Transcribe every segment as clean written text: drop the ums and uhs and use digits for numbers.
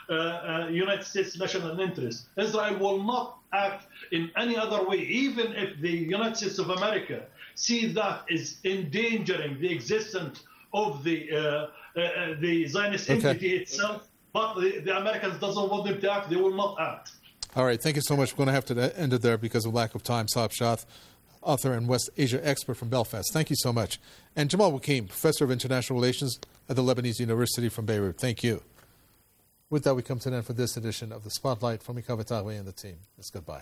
United States national interest. Israel will not act in any other way, even if the United States of America see that is endangering the existence of the Zionist entity itself. But the Americans doesn't want them to act. They will not act. All right. Thank you so much. We're going to have to end it there because of lack of time. Saab Shah, author and West Asia expert from Belfast. Thank you so much. And Jamal Wakim, professor of international relations at the Lebanese University from Beirut. Thank you. With that, we come to an end for this edition of The Spotlight from Ika Vatawi and the team. It's goodbye.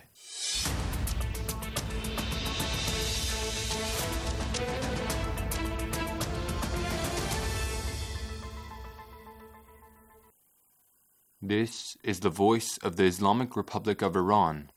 This is the voice of the Islamic Republic of Iran.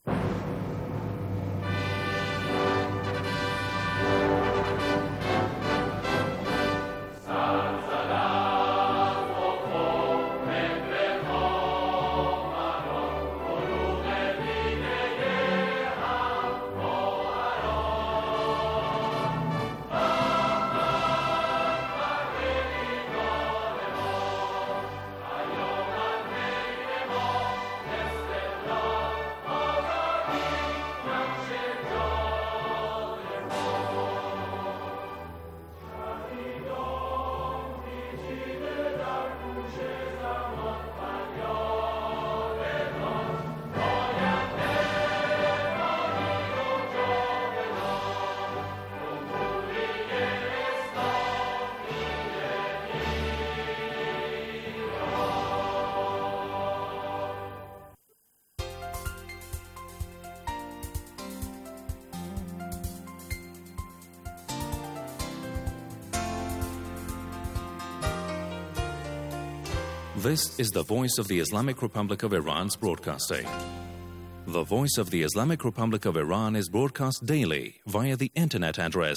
This is the voice of the Islamic Republic of Iran's broadcasting. The voice of the Islamic Republic of Iran is broadcast daily via the internet address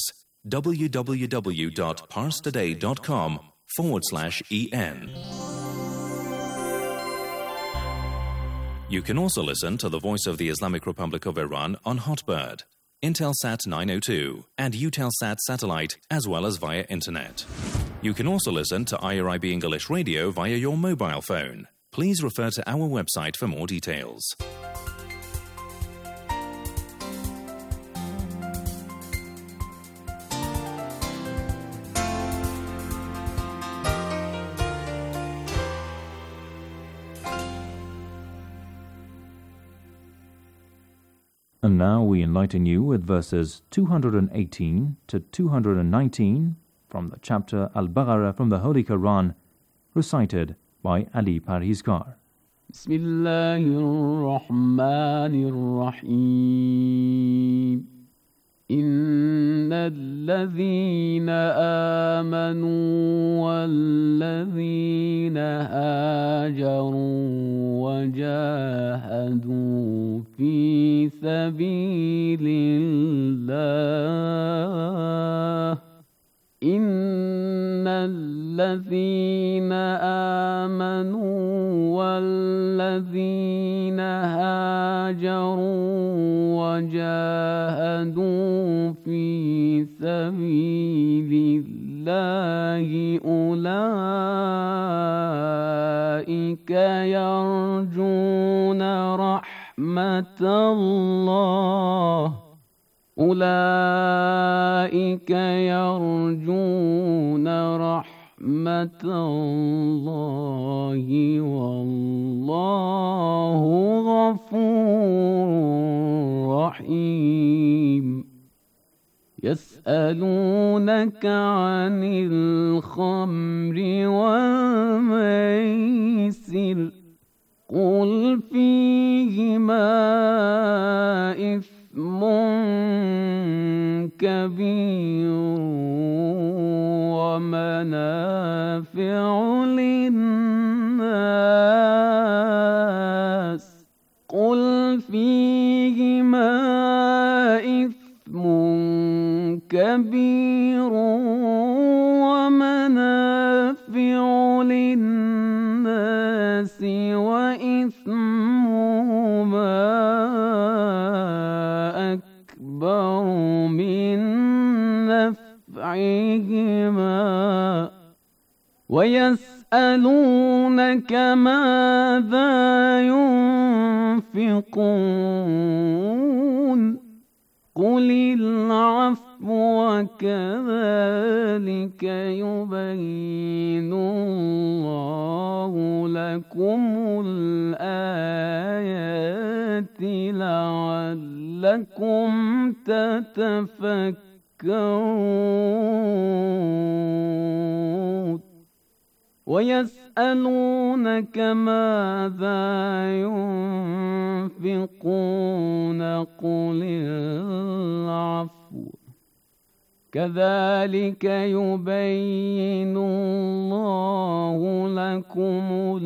www.parstoday.com/en. You can also listen to the voice of the Islamic Republic of Iran on Hotbird, Intelsat 902, and Eutelsat satellite, as well as via internet. You can also listen to IRIB English Radio via your mobile phone. Please refer to our website for more details. And now we enlighten you with verses 218 to 219 from the chapter Al-Baqarah from the Holy Quran, recited by Ali Parhizkar. Bismillahir-Rahmanir-Rahim. Innal-ladhina amanu wal-ladhina hajaru wajahadu fi sabilillah. الذين آمنوا والذين هاجروا وجاهدوا في سبيل الله أولئك يرجون رحمة الله أولئك يرجون رحمة الله والله غفور رحيم يسألونك عن الخمر والميسر قل فيهما إثم كبير ومنافع للناس قل فيهما إثم كبير ومنافع للناس وإثمهما أكبر من نفعهما ويسألونك ويسألونك ماذا ينفقون قل العفو كذلك يبين الله لكم الآيات لعلكم تتفكرون ويسألونك ماذا ينفقون قل العفو كذلك يبين الله لكم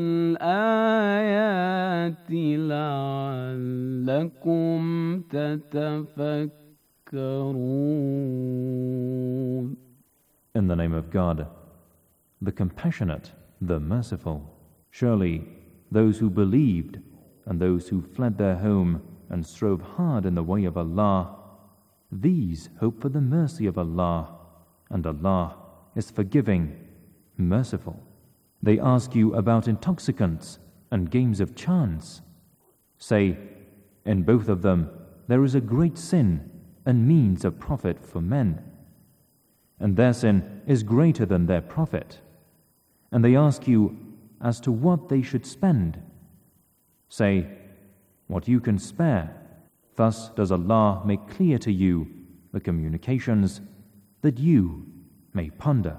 الآيات لعلكم تتفكرون. In the name of God, the compassionate, the merciful. Surely those who believed and those who fled their home and strove hard in the way of Allah, these hope for the mercy of Allah, and Allah is forgiving, merciful. They ask you about intoxicants and games of chance. Say, in both of them there is a great sin and means of profit for men, and their sin is greater than their profit. And they ask you as to what they should spend. Say, what you can spare. Thus does Allah make clear to you the communications that you may ponder.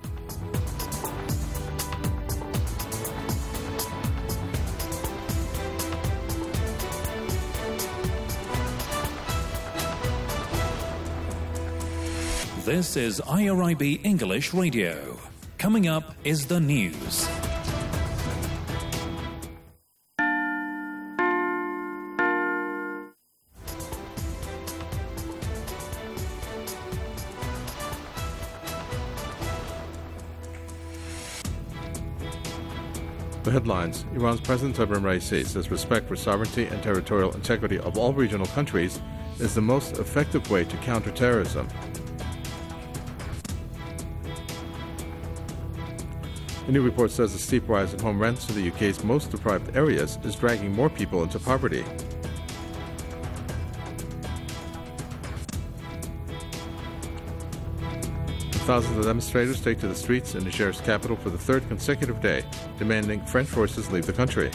This is IRIB English Radio. Coming up is the news. The headlines. Iran's President Ebrahim Raisi says respect for sovereignty and territorial integrity of all regional countries is the most effective way to counter terrorism. A new report says the steep rise in home rents in the UK's most deprived areas is dragging more people into poverty. Thousands of demonstrators take to the streets in Niger's capital for the third consecutive day, demanding French forces leave the country.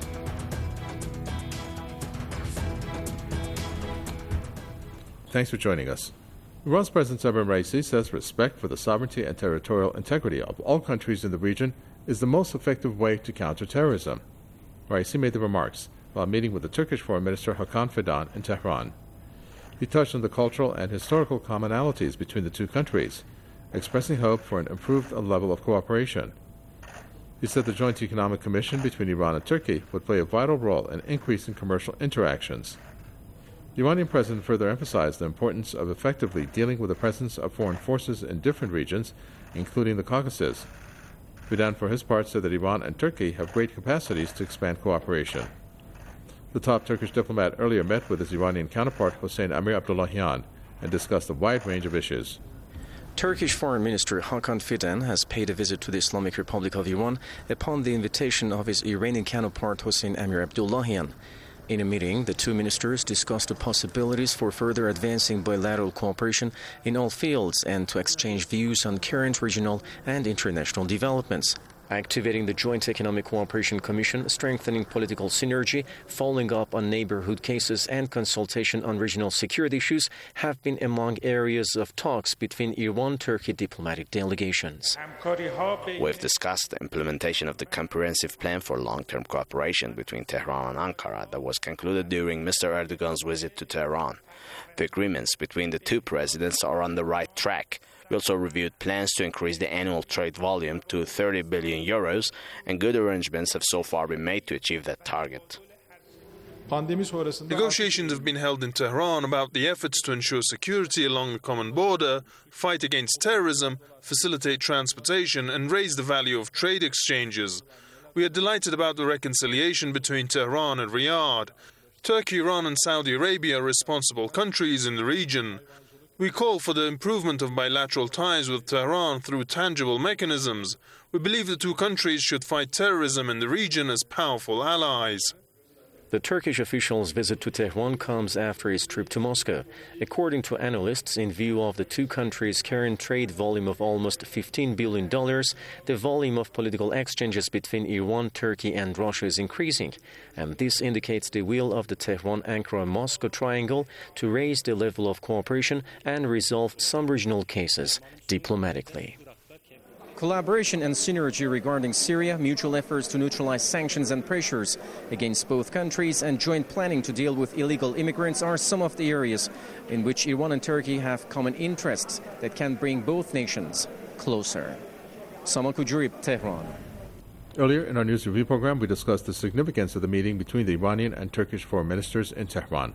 Thanks for joining us. Iran's President Ebrahim Raisi says respect for the sovereignty and territorial integrity of all countries in the region is the most effective way to counter terrorism. Raisi made the remarks while meeting with the Turkish Foreign Minister Hakan Fidan in Tehran. He touched on the cultural and historical commonalities between the two countries, expressing hope for an improved level of cooperation. He said the Joint Economic Commission between Iran and Turkey would play a vital role in increasing commercial interactions. The Iranian president further emphasized the importance of effectively dealing with the presence of foreign forces in different regions, including the Caucasus. Fidan, for his part, said that Iran and Turkey have great capacities to expand cooperation. The top Turkish diplomat earlier met with his Iranian counterpart, Hossein Amir Abdullahian, and discussed a wide range of issues. Turkish Foreign Minister Hakan Fidan has paid a visit to the Islamic Republic of Iran upon the invitation of his Iranian counterpart Hossein Amir Abdullahian. In a meeting, the two ministers discussed the possibilities for further advancing bilateral cooperation in all fields and to exchange views on current regional and international developments. Activating the Joint Economic Cooperation Commission, strengthening political synergy, following up on neighborhood cases, and consultation on regional security issues have been among areas of talks between Iran-Turkey diplomatic delegations. We've discussed the implementation of the comprehensive plan for long-term cooperation between Tehran and Ankara that was concluded during Mr. Erdogan's visit to Tehran. The agreements between the two presidents are on the right track. We also reviewed plans to increase the annual trade volume to 30 billion euros, and good arrangements have so far been made to achieve that target. Negotiations have been held in Tehran about the efforts to ensure security along the common border, fight against terrorism, facilitate transportation, and raise the value of trade exchanges. We are delighted about the reconciliation between Tehran and Riyadh. Turkey, Iran, and Saudi Arabia are responsible countries in the region. We call for the improvement of bilateral ties with Tehran through tangible mechanisms. We believe the two countries should fight terrorism in the region as powerful allies. The Turkish official's visit to Tehran comes after his trip to Moscow. According to analysts, in view of the two countries' current trade volume of almost $15 billion, the volume of political exchanges between Iran, Turkey and Russia is increasing. And this indicates the will of the Tehran-Ankara-Moscow triangle to raise the level of cooperation and resolve some regional cases diplomatically. Collaboration and synergy regarding Syria, mutual efforts to neutralize sanctions and pressures against both countries, and joint planning to deal with illegal immigrants are some of the areas in which Iran and Turkey have common interests that can bring both nations closer. Samal Kujurib, Tehran. Earlier in our news review program, we discussed the significance of the meeting between the Iranian and Turkish foreign ministers in Tehran.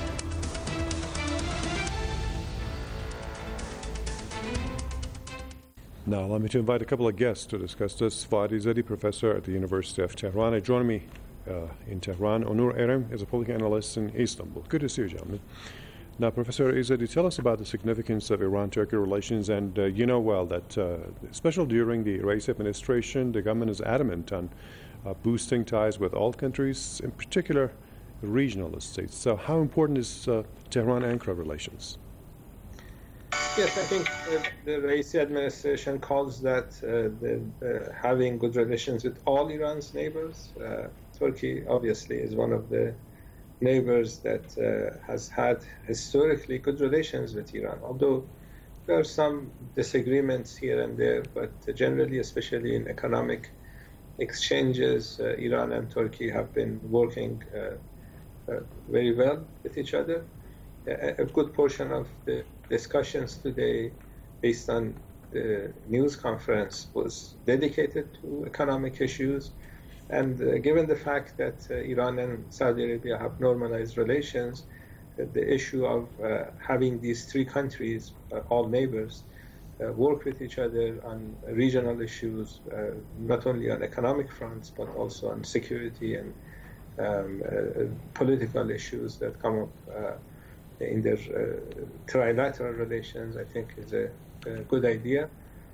Now, allow me to invite a couple of guests to discuss this. Fuad Izzadi, professor at the University of Tehran. Joining me in Tehran, Onur Erem is a political analyst in Istanbul. Good to see you, gentlemen. Now, Professor Izzadi, tell us about the significance of Iran-Turkey relations. And you know well that, especially during the Raisi administration, the government is adamant on boosting ties with all countries, in particular regional states. So how important is Tehran-Ankara relations? Yes, I think the Raisi administration calls that having good relations with all Iran's neighbors. Turkey, obviously, is one of the neighbors that has had historically good relations with Iran, although there are some disagreements here and there, but generally, especially in economic exchanges, Iran and Turkey have been working very well with each other. A good portion of the discussions today, based on the news conference, was dedicated to economic issues. And given the fact that Iran and Saudi Arabia have normalized relations, the issue of having these three countries, all neighbors, work with each other on regional issues, not only on economic fronts, but also on security and political issues that come up in their trilateral relations, I think is a good idea.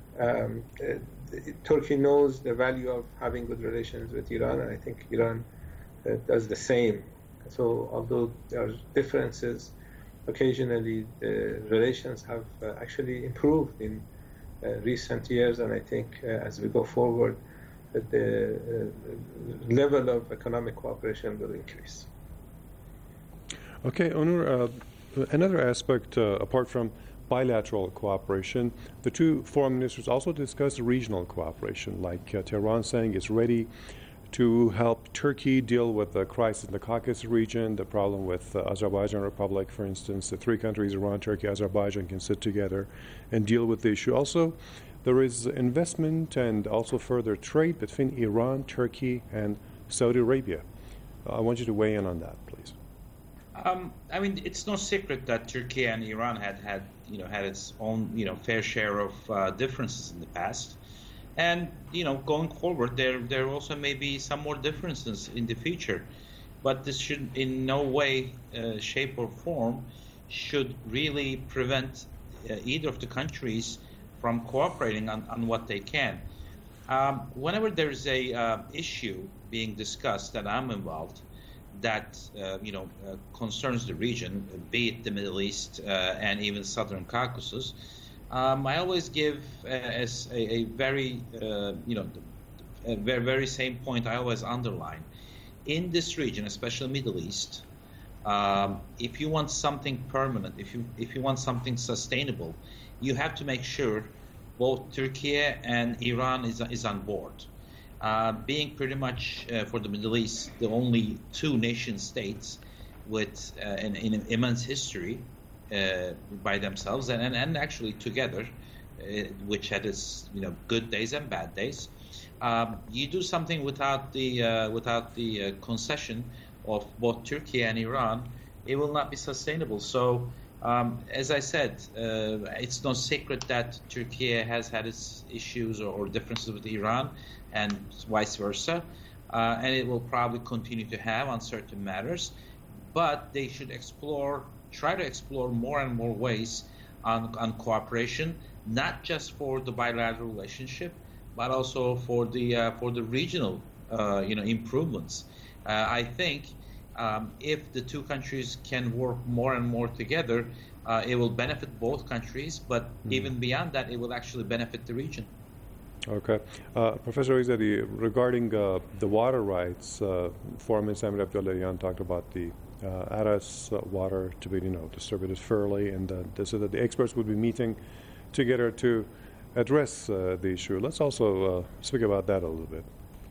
Turkey knows the value of having good relations with Iran, and I think Iran does the same. So although there are differences, occasionally the relations have actually improved in recent years, and I think as we go forward, the level of economic cooperation will increase. Okay, Onur, another aspect, apart from bilateral cooperation, the two foreign ministers also discussed regional cooperation, like Tehran saying it's ready to help Turkey deal with the crisis in the Caucasus region, the problem with Azerbaijan Republic, for instance. The three countries, Iran, Turkey, Azerbaijan, can sit together and deal with the issue. Also, there is investment and also further trade between Iran, Turkey, and Saudi Arabia. I want you to weigh in on that, please. I mean, it's no secret that Turkey and Iran had its own, fair share of differences in the past, and going forward, there also may be some more differences in the future, but this should in no way, shape or form, should really prevent either of the countries from cooperating on what they can. Whenever there's a issue being discussed that I'm involved, that concerns the region, be it the Middle East and even Southern Caucasus, I always give as a very very same point I always underline. In this region, especially Middle East, if you want something permanent, if you want something sustainable, you have to make sure both Turkey and Iran is on board. Being pretty much for the Middle East the only two nation states with an immense history by themselves and actually together, which had its good days and bad days. You do something without the concession of both Turkey and Iran, it will not be sustainable. So, as I said, it's no secret that Turkey has had its issues or differences with Iran, and vice versa, and it will probably continue to have on certain matters. But they should try to explore more and more ways on cooperation, not just for the bilateral relationship, but also for the regional improvements. I think if the two countries can work more and more together, it will benefit both countries, but even beyond that, it will actually benefit the region. Okay. Professor Izzadi, regarding the water rights, former Minister Amir Abdullahian talked about the Aras water to be distributed fairly, and they said that the experts would be meeting together to address the issue. Let's also speak about that a little bit.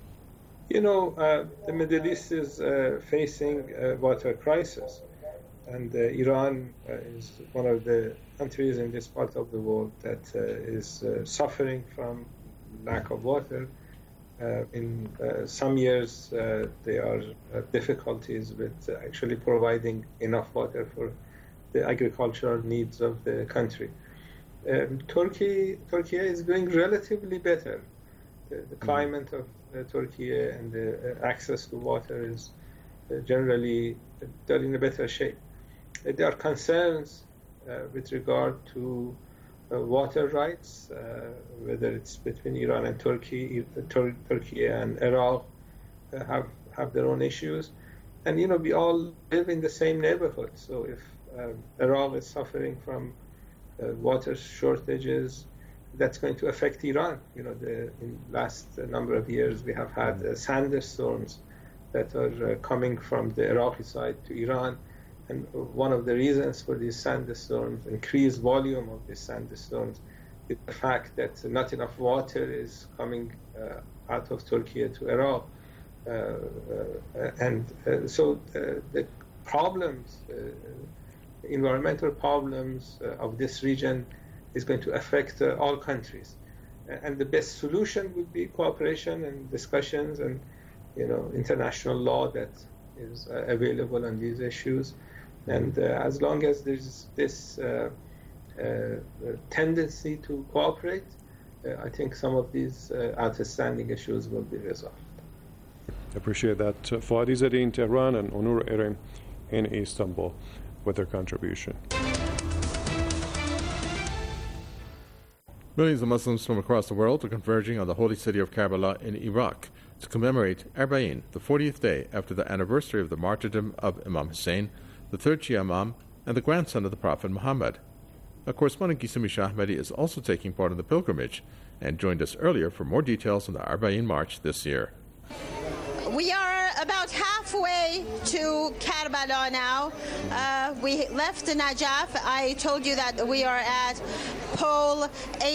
The Middle East is facing a water crisis, and Iran is one of the countries in this part of the world that is suffering from lack of water. In some years, there are difficulties with actually providing enough water for the agricultural needs of the country. Turkey is doing relatively better. The climate of Turkey and the access to water is generally they're in a better shape. There are concerns with regard to water rights, whether it's between Iran and Turkey, Turkey and Iraq have their own issues. And, we all live in the same neighborhood. So if Iraq is suffering from water shortages, that's going to affect Iran. In the last number of years, we have had sandstorms that are coming from the Iraqi side to Iran. And one of the reasons for these sandstorms, increased volume of these sandstorms, is the fact that not enough water is coming out of Turkey to Iraq. So the problems, environmental problems of this region is going to affect all countries. And the best solution would be cooperation and discussions and, international law that is available on these issues. And as long as there's this tendency to cooperate, I think some of these outstanding issues will be resolved. Appreciate that. Fuad Izzadi in Tehran and Onur Erim in Istanbul with their contribution. Millions of Muslims from across the world are converging on the holy city of Karbala in Iraq to commemorate Arba'in, the 40th day after the anniversary of the martyrdom of Imam Hussein, the third Shia Imam, and the grandson of the Prophet Muhammad. Our correspondent Gisumi Shahmedi is also taking part in the pilgrimage and joined us earlier for more details on the Arba'in March this year. We are about halfway to Karbala now. We left Najaf. I told you that we are at pole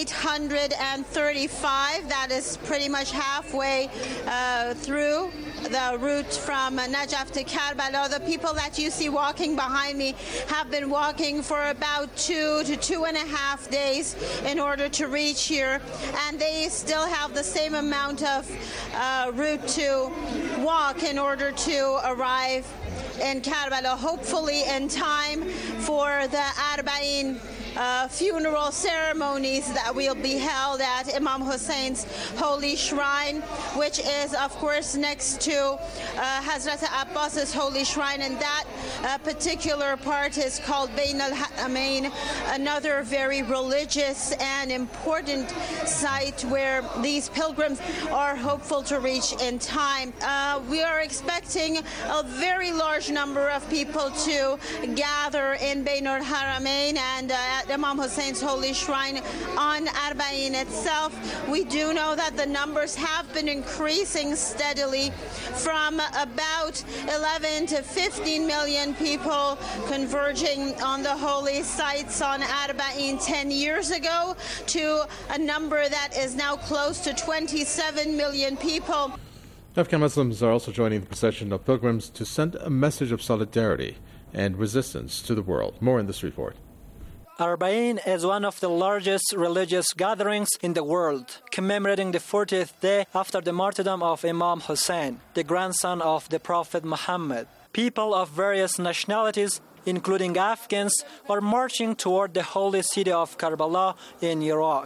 835. That is pretty much halfway through the route from Najaf to Karbala. The people that you see walking behind me have been walking for about 2 to 2.5 days in order to reach here, and they still have the same amount of route to walk in order to arrive in Karbala, hopefully in time for the Arba'in funeral ceremonies that will be held at Imam Hussein's holy shrine, which is, of course, next to Hazrat Abbas's holy shrine, and that particular part is called Bain al-Haramain, another very religious and important site where these pilgrims are hopeful to reach in time. We are expecting a very large number of people to gather in Bain al-Haramain and at Imam Hussein's holy shrine on Arba'in itself. We do know that the numbers have been increasing steadily from about 11 to 15 million people converging on the holy sites on Arba'in 10 years ago to a number that is now close to 27 million people. Afghan Muslims are also joining the procession of pilgrims to send a message of solidarity and resistance to the world. More in this report. Arba'in is one of the largest religious gatherings in the world, commemorating the 40th day after the martyrdom of Imam Hussein, the grandson of the Prophet Muhammad. People of various nationalities, including Afghans, are marching toward the holy city of Karbala in Iraq.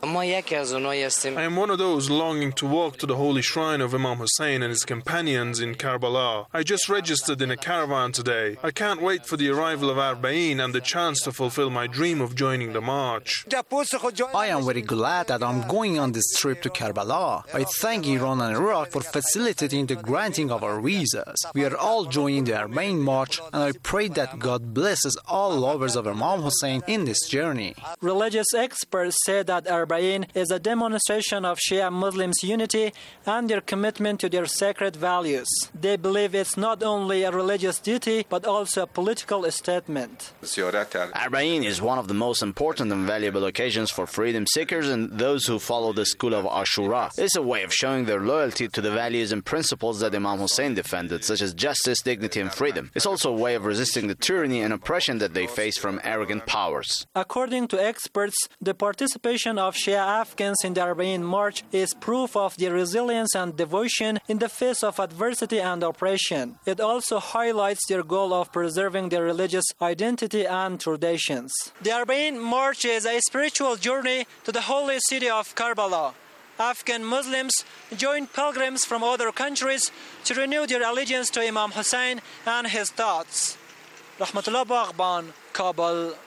I am one of those longing to walk to the holy shrine of Imam Hussein and his companions in Karbala. I just registered in a caravan today. I can't wait for the arrival of Arba'een and the chance to fulfill my dream of joining the march. I am very glad that I'm going on this trip to Karbala. I thank Iran and Iraq for facilitating the granting of our visas. We are all joining the Arba'een march, and I pray that God blesses all lovers of Imam Hussein in this journey. Religious experts say that Arba'een is a demonstration of Shia Muslims' unity and their commitment to their sacred values. They believe it's not only a religious duty, but also a political statement. Arba'een is one of the most important and valuable occasions for freedom seekers and those who follow the school of Ashura. It's a way of showing their loyalty to the values and principles that Imam Hussein defended, such as justice, dignity, and freedom. It's also a way of resisting the tyranny and oppression that they face from arrogant powers. According to experts, the participation of Shia Afghans in the Arba'een March is proof of their resilience and devotion in the face of adversity and oppression. It also highlights their goal of preserving their religious identity and traditions. The Arba'een March is a spiritual journey to the holy city of Karbala. Afghan Muslims join pilgrims from other countries to renew their allegiance to Imam Hussein and his thoughts. Rahmatullah Baghban, Kabul.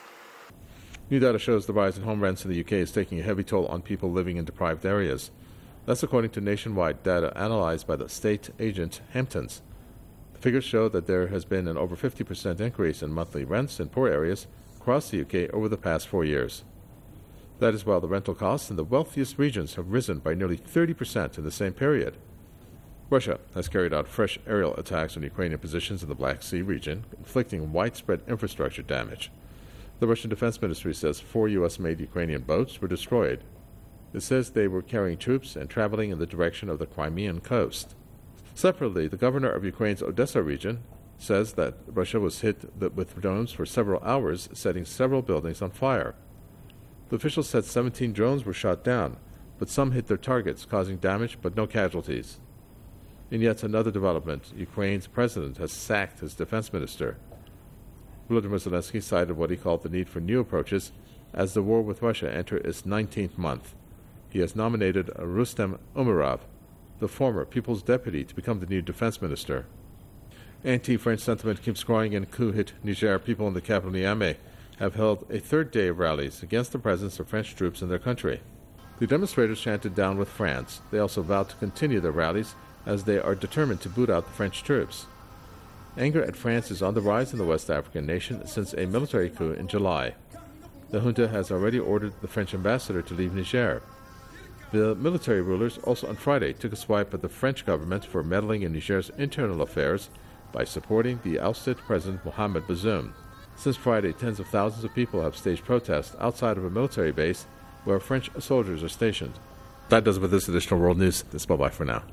New data shows the rise in home rents in the UK is taking a heavy toll on people living in deprived areas. That's according to nationwide data analyzed by the state agent Hamptons. The figures show that there has been an over 50% increase in monthly rents in poor areas across the UK over the past 4 years. That is while the rental costs in the wealthiest regions have risen by nearly 30% in the same period. Russia has carried out fresh aerial attacks on Ukrainian positions in the Black Sea region, inflicting widespread infrastructure damage. The Russian Defense Ministry says 4 U.S.-made Ukrainian boats were destroyed. It says they were carrying troops and traveling in the direction of the Crimean coast. Separately, the governor of Ukraine's Odessa region says that Russia was hit with drones for several hours, setting several buildings on fire. The officials said 17 drones were shot down, but some hit their targets, causing damage but no casualties. In yet another development, Ukraine's president has sacked his defense minister. Volodymyr Zelensky cited what he called the need for new approaches as the war with Russia entered its 19th month. He has nominated Rustem Umerov, the former People's Deputy, to become the new defense minister. Anti-French sentiment keeps growing in coup-hit Niger. People in the capital Niamey have held a third day of rallies against the presence of French troops in their country. The demonstrators chanted "Down with France." They also vowed to continue their rallies as they are determined to boot out the French troops. Anger at France is on the rise in the West African nation since a military coup in July. The junta has already ordered the French ambassador to leave Niger. The military rulers also on Friday took a swipe at the French government for meddling in Niger's internal affairs by supporting the ousted President Mohamed Bazoum. Since Friday, tens of thousands of people have staged protests outside of a military base where French soldiers are stationed. That does it with this edition of World News. This is bye-bye for now.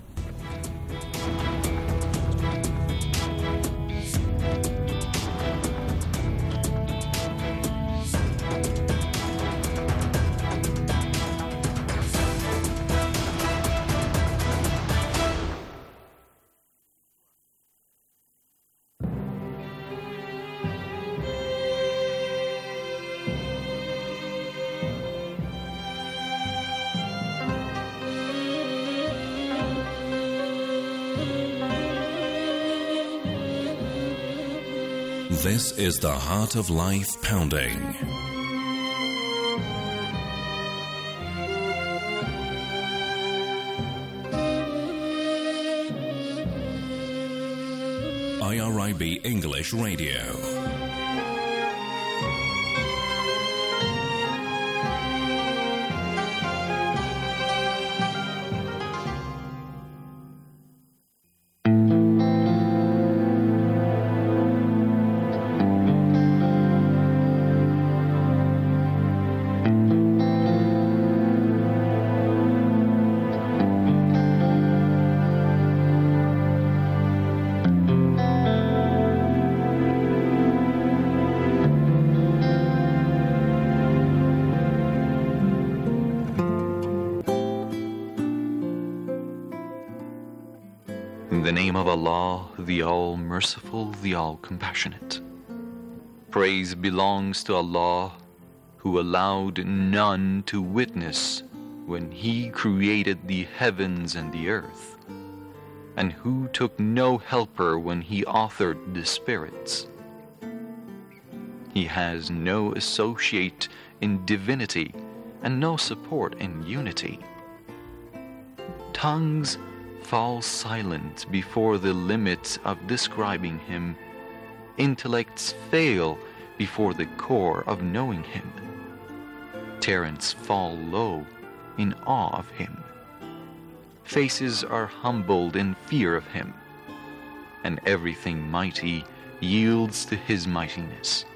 This is the Heart of Life Pounding. IRIB English Radio. In the name of Allah, the All-Merciful, the All-Compassionate. Praise belongs to Allah, who allowed none to witness when he created the heavens and the earth, and who took no helper when he authored the spirits. He has no associate in divinity and no support in unity. Tongues fall silent before the limits of describing him. Intellects fail before the core of knowing him. Talents fall low in awe of him. Faces are humbled in fear of him, and everything mighty yields to his mightiness.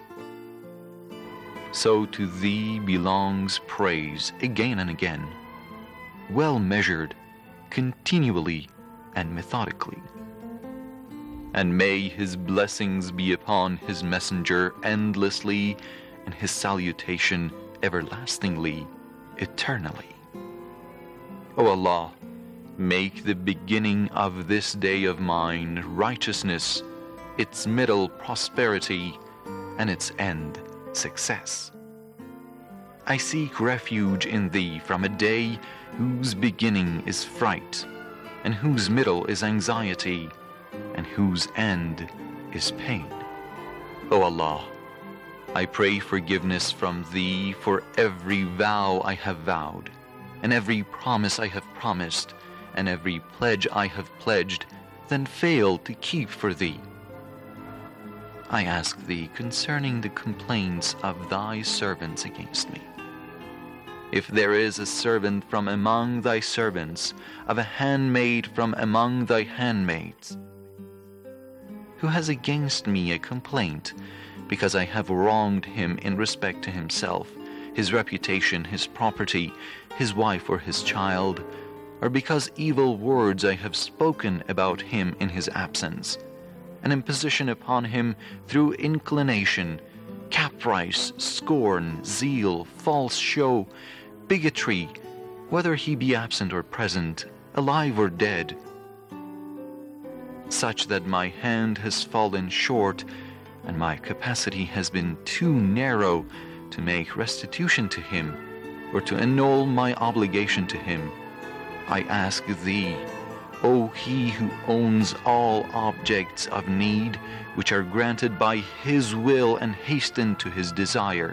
So to thee belongs praise again and again, well measured, continually and methodically. And may his blessings be upon his messenger endlessly, and his salutation everlastingly, eternally. O Allah, make the beginning of this day of mine righteousness, its middle prosperity, and its end success. I seek refuge in thee from a day whose beginning is fright, and whose middle is anxiety, and whose end is pain. O Allah, I pray forgiveness from thee for every vow I have vowed, and every promise I have promised, and every pledge I have pledged, then failed to keep for thee. I ask thee concerning the complaints of thy servants against me. If there is a servant from among thy servants, of a handmaid from among thy handmaids, who has against me a complaint, because I have wronged him in respect to himself, his reputation, his property, his wife or his child, or because evil words I have spoken about him in his absence, an imposition upon him through inclination, caprice, scorn, zeal, false show, bigotry, whether he be absent or present, alive or dead, such that my hand has fallen short and my capacity has been too narrow to make restitution to him or to annul my obligation to him, I ask thee, O he who owns all objects of need, which are granted by his will and hastened to his desire,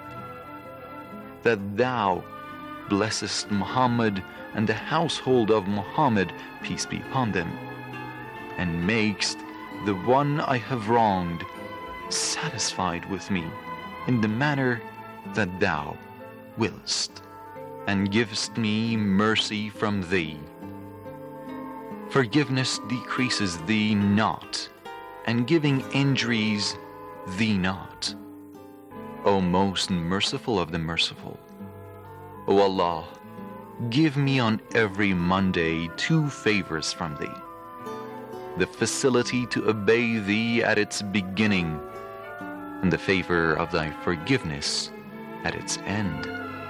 that thou blessest Muhammad and the household of Muhammad, peace be upon them, and makest the one I have wronged satisfied with me in the manner that thou willest, and givest me mercy from thee. Forgiveness decreases thee not, and giving injuries thee not. O most merciful of the merciful, O Allah, give me on every Monday 2 favors from thee: the facility to obey thee at its beginning, and the favor of thy forgiveness at its end.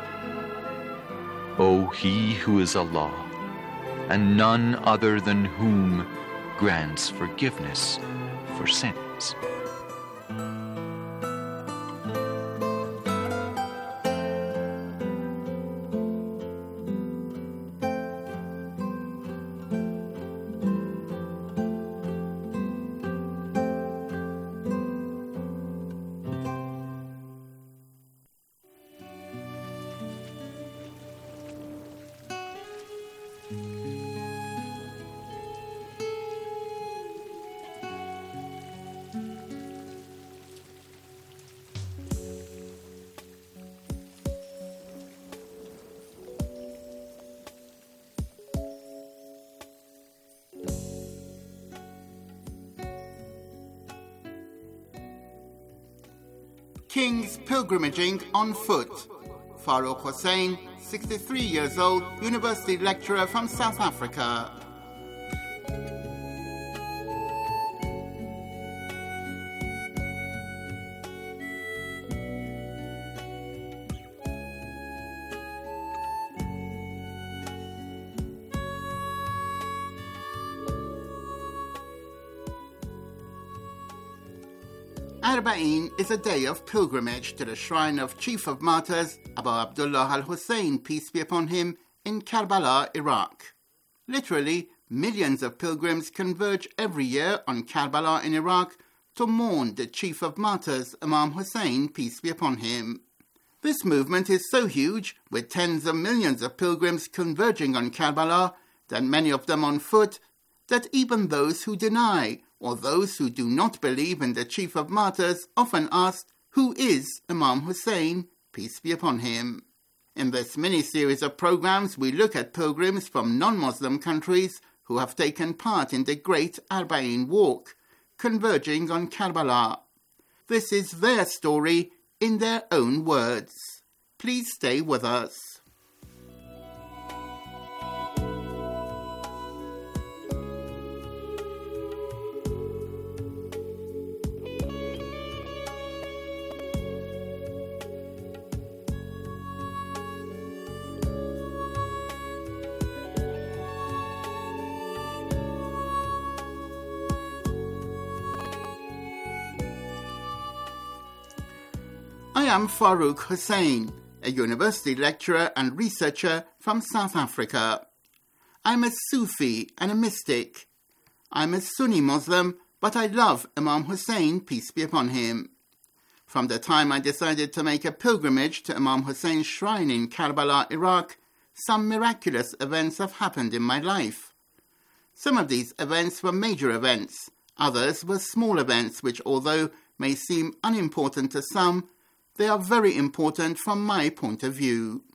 O he who is Allah, and none other than whom grants forgiveness for sins. Kings pilgrimaging on foot. Farouk Hussein, 63 years old, university lecturer from South Africa. Arba'in is a day of pilgrimage to the shrine of Chief of Martyrs, Abu Abdullah al-Hussein, peace be upon him, in Karbala, Iraq. Literally, millions of pilgrims converge every year on Karbala in Iraq to mourn the chief of martyrs, Imam Hussein, peace be upon him. This movement is so huge, with tens of millions of pilgrims converging on Karbala, and many of them on foot, that even those who deny or those who do not believe in the chief of martyrs often ask, who is Imam Hussein, peace be upon him? In this mini-series of programs, we look at pilgrims from non-Muslim countries who have taken part in the Great Arba'in Walk, converging on Karbala. This is their story in their own words. Please stay with us. I am Farouk Hussein, a university lecturer and researcher from South Africa. I'm a Sufi and a mystic. I'm a Sunni Muslim, but I love Imam Hussein, peace be upon him. From the time I decided to make a pilgrimage to Imam Hussein's shrine in Karbala, Iraq, some miraculous events have happened in my life. Some of these events were major events. Others were small events which, although may seem unimportant to some, they are very important from my point of view.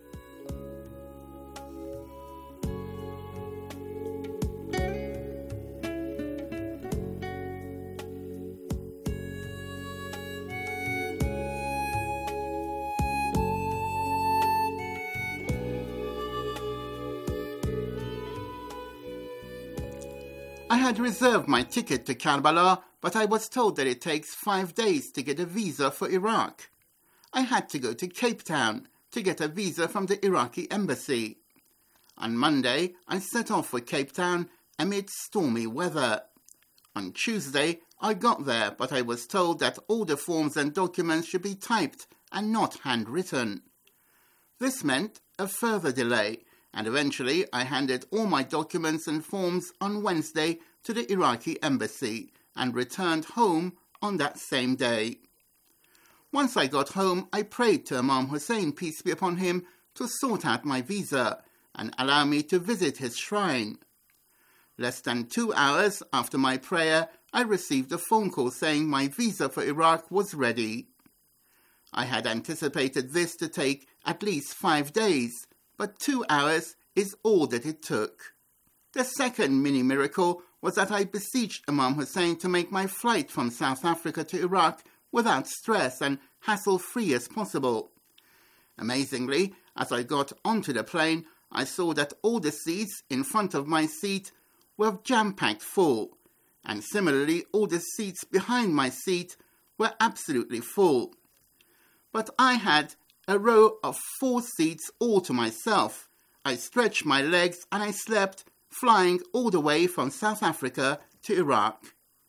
I had reserved my ticket to Karbala, but I was told that it takes 5 days to get a visa for Iraq. I had to go to Cape Town to get a visa from the Iraqi embassy. On Monday, I set off for Cape Town amid stormy weather. On Tuesday, I got there, but I was told that all the forms and documents should be typed and not handwritten. This meant a further delay, and eventually I handed all my documents and forms on Wednesday to the Iraqi embassy and returned home on that same day. Once I got home, I prayed to Imam Hussein, peace be upon him, to sort out my visa and allow me to visit his shrine. Less than 2 hours after my prayer, I received a phone call saying my visa for Iraq was ready. I had anticipated this to take at least 5 days, but 2 hours is all that it took. The second mini-miracle was that I beseeched Imam Hussein to make my flight from South Africa to Iraq without stress and hassle-free as possible. Amazingly, as I got onto the plane, I saw that all the seats in front of my seat were jam-packed full, and similarly all the seats behind my seat were absolutely full. But I had a row of 4 seats all to myself. I stretched my legs and I slept, flying all the way from South Africa to Iraq.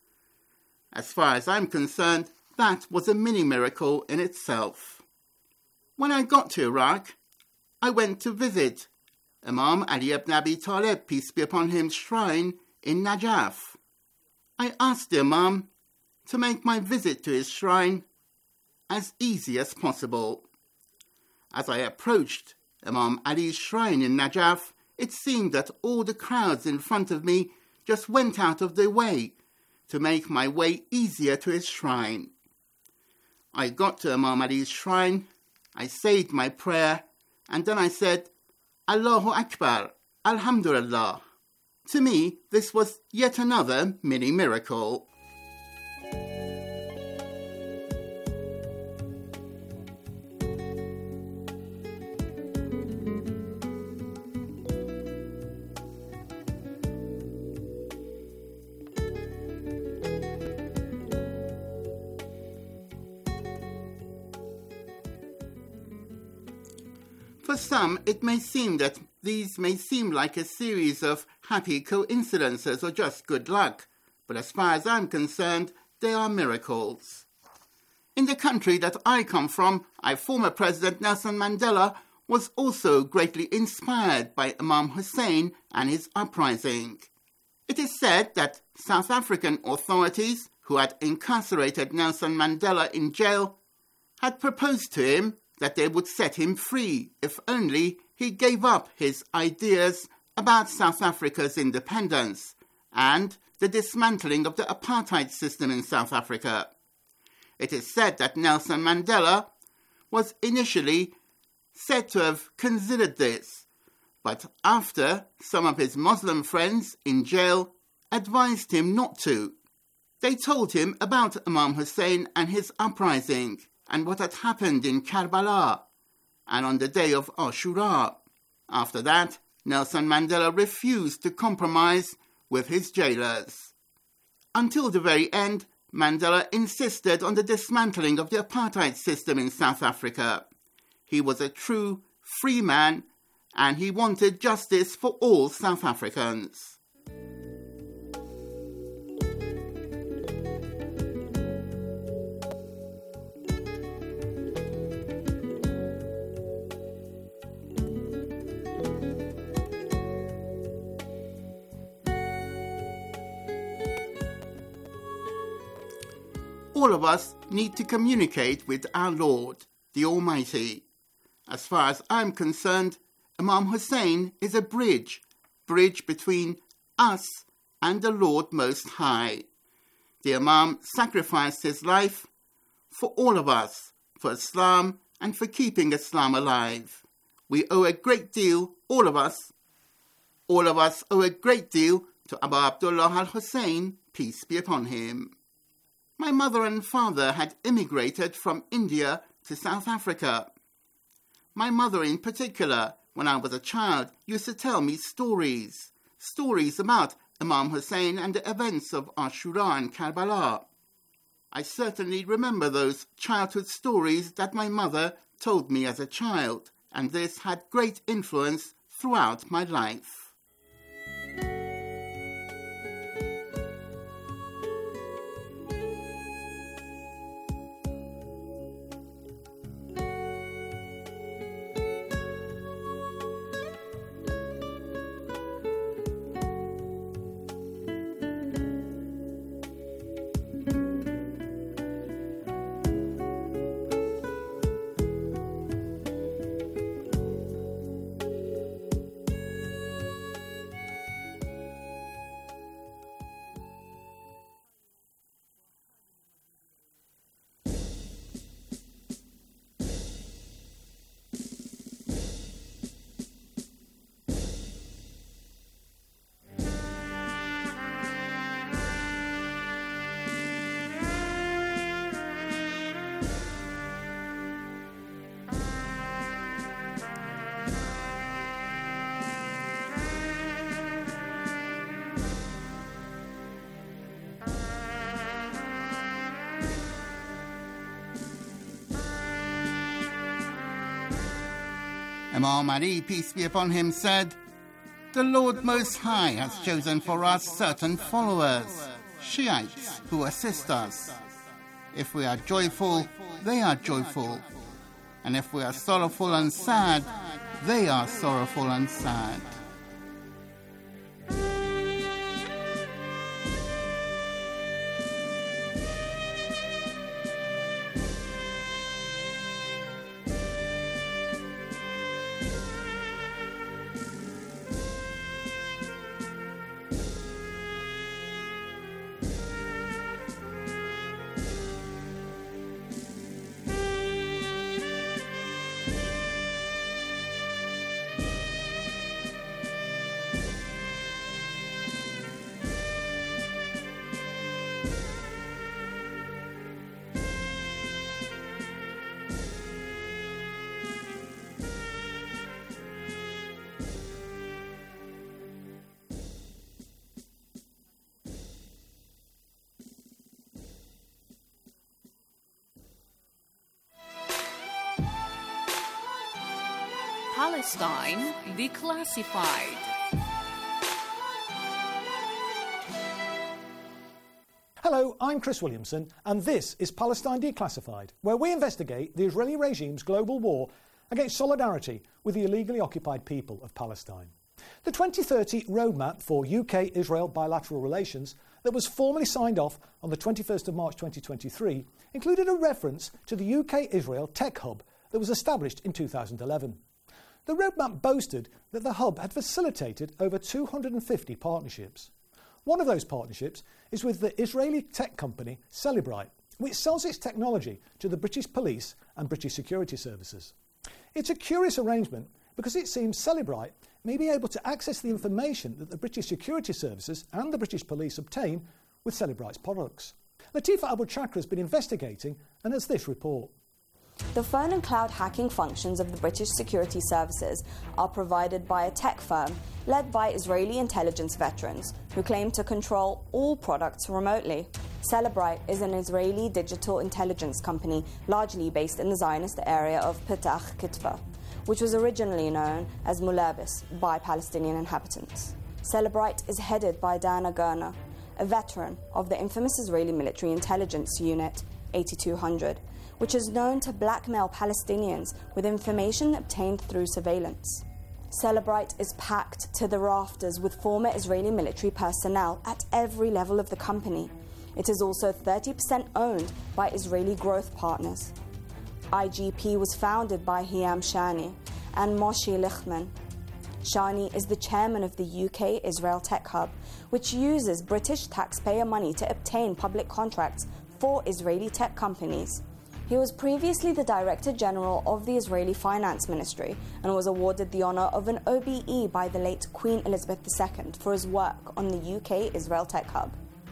As far as I'm concerned, that was a mini-miracle in itself. When I got to Iraq, I went to visit Imam Ali ibn Abi Talib, peace be upon him's shrine in Najaf. I asked the Imam to make my visit to his shrine as easy as possible. As I approached Imam Ali's shrine in Najaf, it seemed that all the crowds in front of me just went out of their way to make my way easier to his shrine. I got to Imam Ali's shrine, I said my prayer, and then I said, Allahu Akbar, Alhamdulillah. To me, this was yet another mini-miracle. For some, it may seem that these may seem like a series of happy coincidences or just good luck, but as far as I'm concerned, they are miracles. In the country that I come from, our former President Nelson Mandela was also greatly inspired by Imam Hussein and his uprising. It is said that South African authorities, who had incarcerated Nelson Mandela in jail, had proposed to him that they would set him free if only he gave up his ideas about South Africa's independence and the dismantling of the apartheid system in South Africa. It is said that Nelson Mandela was initially said to have considered this, but after some of his Muslim friends in jail advised him not to. They told him about Imam Hussein and his uprising and what had happened in Karbala and on the day of Ashura. After that, Nelson Mandela refused to compromise with his jailers. Until the very end, Mandela insisted on the dismantling of the apartheid system in South Africa. He was a true free man and he wanted justice for all South Africans. All of us need to communicate with our Lord, the Almighty. As far as I'm concerned, Imam Hussein is a bridge between us and the Lord Most High. The Imam sacrificed his life for all of us, for Islam and for keeping Islam alive. We owe a great deal, all of us owe a great deal to Abu Abdullah al-Hussein, peace be upon him. My mother and father had immigrated from India to South Africa. My mother in particular, when I was a child, used to tell me stories about Imam Hussein and the events of Ashura and Karbala. I certainly remember those childhood stories that my mother told me as a child, and this had great influence throughout my life. Imam Ali, peace be upon him, said, "The Lord Most High has chosen for us certain followers, Shiites, who assist us. If we are joyful, they are joyful. And if we are sorrowful and sad, they are sorrowful and sad." Palestine Declassified. Hello, I'm Chris Williamson, and this is Palestine Declassified, where we investigate the Israeli regime's global war against solidarity with the illegally occupied people of Palestine. The 2030 roadmap for UK-Israel bilateral relations that was formally signed off on the 21st of March 2023 included a reference to the UK-Israel Tech Hub that was established in 2011. The roadmap boasted that the hub had facilitated over 250 partnerships. One of those partnerships is with the Israeli tech company Cellebrite, which sells its technology to the British police and British security services. It's a curious arrangement because it seems Cellebrite may be able to access the information that the British security services and the British police obtain with Cellebrite's products. Latifa Abou-Chakra has been investigating and has this report. The phone and cloud hacking functions of the British security services are provided by a tech firm led by Israeli intelligence veterans who claim to control all products remotely. Cellebrite is an Israeli digital intelligence company largely based in the Zionist area of Petah Tikva, which was originally known as Mulabis by Palestinian inhabitants. Cellebrite is headed by Dana Gerner, a veteran of the infamous Israeli military intelligence unit 8200, which is known to blackmail Palestinians with information obtained through surveillance. Cellebrite is packed to the rafters with former Israeli military personnel at every level of the company. It is also 30% owned by Israeli growth partners. IGP was founded by Hiam Shani and Moshe Lichtman. Shani is the chairman of the UK Israel Tech Hub, which uses British taxpayer money to obtain public contracts for Israeli tech companies. He was previously the Director General of the Israeli Finance Ministry and was awarded the honour of an OBE by the late Queen Elizabeth II for his work on the UK Israel Tech Hub.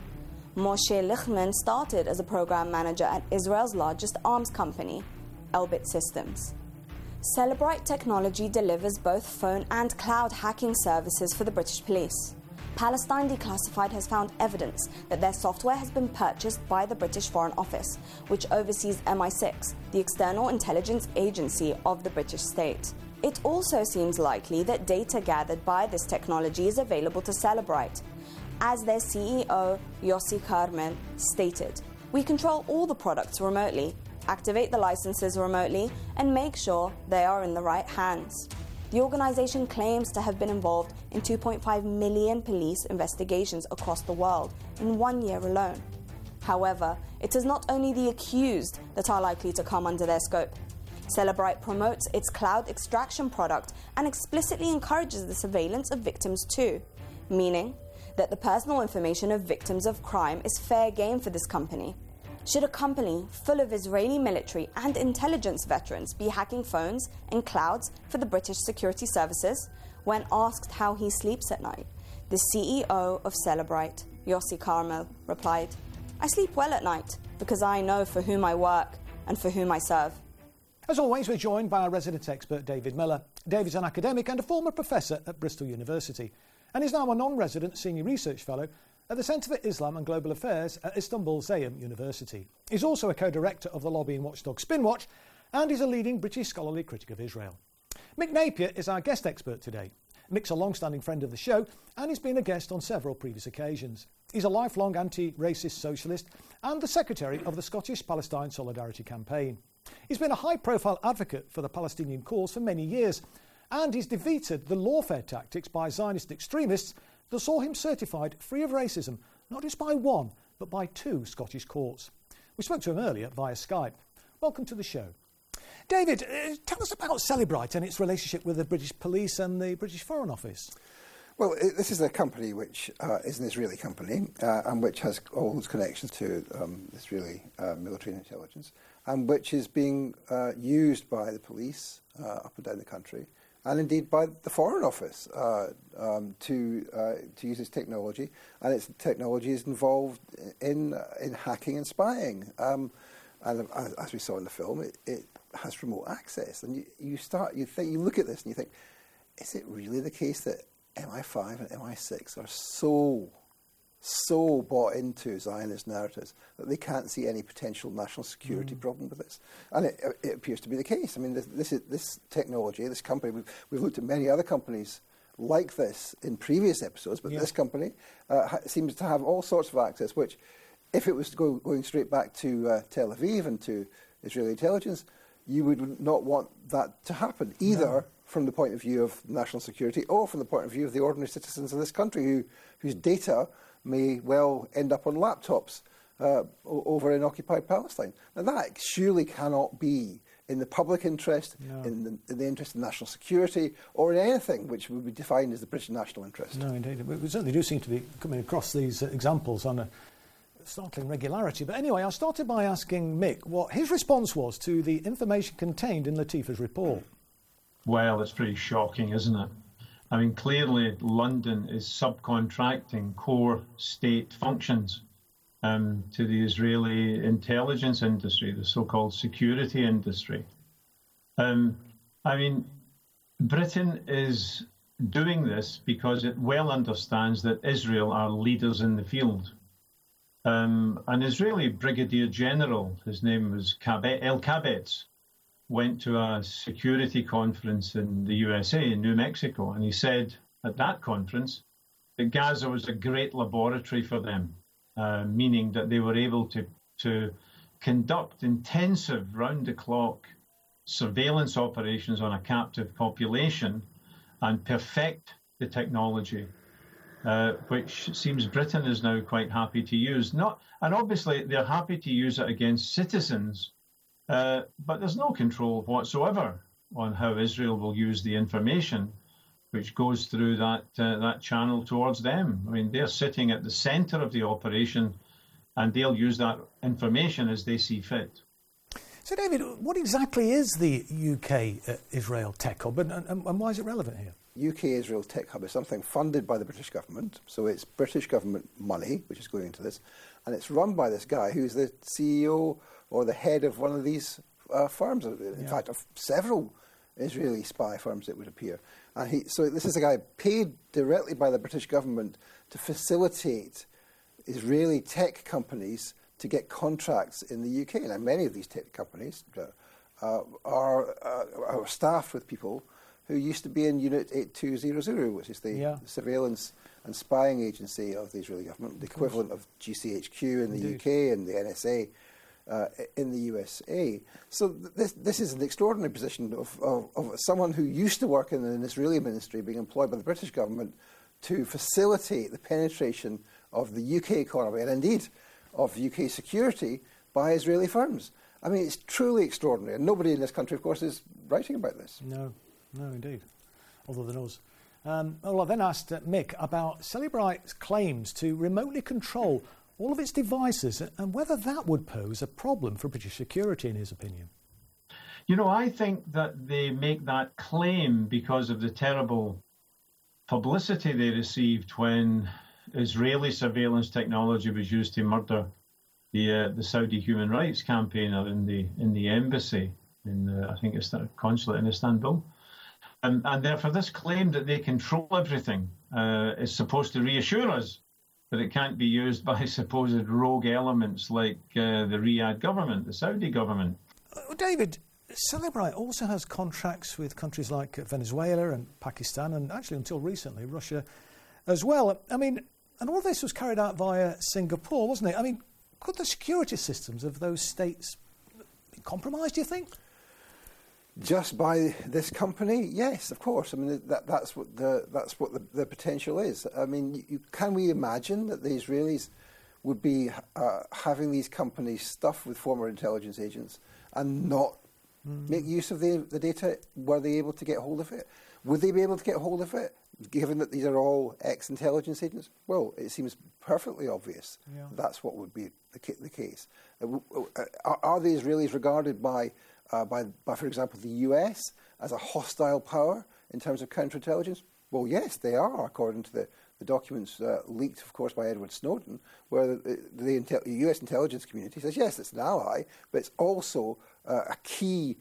Moshe Lichtman started as a program manager at Israel's largest arms company, Elbit Systems. Cellebrite Technology delivers both phone and cloud hacking services for the British police. Palestine Declassified has found evidence that their software has been purchased by the British Foreign Office, which oversees MI6, the external intelligence agency of the British state. It also seems likely that data gathered by this technology is available to Cellebrite. As their CEO, Yossi Carmel, stated, "We control all the products remotely, activate the licenses remotely, and make sure they are in the right hands." The organisation claims to have been involved in 2.5 million police investigations across the world in 1 year alone. However, it is not only the accused that are likely to come under their scope. Cellebrite promotes its cloud extraction product and explicitly encourages the surveillance of victims too, meaning that the personal information of victims of crime is fair game for this company. Should a company full of Israeli military and intelligence veterans be hacking phones and clouds for the British security services? When asked how he sleeps at night, the CEO of Cellebrite, Yossi Carmel, replied, "I sleep well at night because I know for whom I work and for whom I serve." As always, we're joined by our resident expert, David Miller. David's an academic and a former professor at Bristol University, and is now a non-resident senior research fellow at the Centre for Islam and Global Affairs at Istanbul Zayem University. He's also a co-director of the lobbying watchdog Spinwatch, and is a leading British scholarly critic of Israel. Mick Napier is our guest expert today. Mick's a long-standing friend of the show, and he's been a guest on several previous occasions. He's a lifelong anti-racist socialist and the secretary of the Scottish Palestine Solidarity Campaign. He's been a high-profile advocate for the Palestinian cause for many years, and he's defeated the lawfare tactics by Zionist extremists that saw him certified free of racism, not just by one, but by two Scottish courts. We spoke to him earlier via Skype. Welcome to the show. David, tell us about Cellebrite and its relationship with the British police and the British Foreign Office. Well, this is a company which is an Israeli company and which has all those connections to Israeli military and intelligence, and which is being used by the police up and down the country, and indeed by the Foreign Office to use its technology, and its technology is involved in hacking and spying. And as we saw in the film, it has remote access, and you look at this and you think, is it really the case that MI5 and MI6 are so bought into Zionist narratives that they can't see any potential national security problem with this? And it appears to be the case. I mean, this technology, this company, we've looked at many other companies like this in previous episodes, but this company seems to have all sorts of access, which, if it was going straight back to Tel Aviv and to Israeli intelligence, you would not want that to happen, either from the point of view of national security or from the point of view of the ordinary citizens of this country whose data may well end up on laptops over in occupied Palestine. Now, that surely cannot be in the public interest, in the interest of national security, or in anything which would be defined as the British national interest. No, indeed. We certainly do seem to be coming across these examples on a startling regularity. But anyway, I started by asking Mick what his response was to the information contained in Latifah's report. Well, it's pretty shocking, isn't it? I mean, clearly London is subcontracting core state functions to the Israeli intelligence industry, the so-called security industry. I mean, Britain is doing this because it well understands that Israel are leaders in the field. An Israeli brigadier general, his name was El Kabetz, went to a security conference in the USA, in New Mexico, and he said at that conference that Gaza was a great laboratory for them, meaning that they were able to conduct intensive round-the-clock surveillance operations on a captive population and perfect the technology, which seems Britain is now quite happy to use. And obviously they're happy to use it against citizens, but there's no control whatsoever on how Israel will use the information which goes through that channel towards them. I mean, they're sitting at the centre of the operation, and they'll use that information as they see fit. So, David, what exactly is the UK-Israel Tech Hub, and why is it relevant here? UK-Israel Tech Hub is something funded by the British government, so it's British government money which is going into this, and it's run by this guy who's the CEO or the head of one of these firms, in fact, of several Israeli spy firms, it would appear. And so this is a guy paid directly by the British government to facilitate Israeli tech companies to get contracts in the UK. Now, many of these tech companies are staffed with people who used to be in Unit 8200, which is the surveillance and spying agency of the Israeli government, the equivalent of GCHQ in the UK and the NSA in the USA. So this is an extraordinary position of someone who used to work in an Israeli ministry being employed by the British government to facilitate the penetration of the UK economy and indeed of UK security by Israeli firms. I mean, it's truly extraordinary, and nobody in this country, of course, is writing about this. No, indeed, other than us. Well, I then asked Mick about Cellebrite's claims to remotely control all of its devices and whether that would pose a problem for British security, in his opinion. You know, I think that they make that claim because of the terrible publicity they received when Israeli surveillance technology was used to murder the Saudi human rights campaigner in the embassy I think it's the consulate in Istanbul. And therefore this claim that they control everything is supposed to reassure us that it can't be used by supposed rogue elements like the Riyadh government, the Saudi government. David, Cellebrite also has contracts with countries like Venezuela and Pakistan, and actually until recently Russia as well. I mean, and all this was carried out via Singapore, wasn't it? I mean, could the security systems of those states be compromised, do you think? Just by this company? Yes, of course. I mean, that's what the potential is. I mean, can we imagine that the Israelis would be having these companies stuffed with former intelligence agents and not make use of the data? Were they able to get hold of it? Would they be able to get hold of it, given that these are all ex-intelligence agents? Well, it seems perfectly obvious that's what would be the case. Are the Israelis regarded by, for example, the US as a hostile power in terms of counterintelligence? Well, yes, they are, according to the documents leaked, of course, by Edward Snowden, where the US intelligence community says, yes, it's an ally, but it's also a key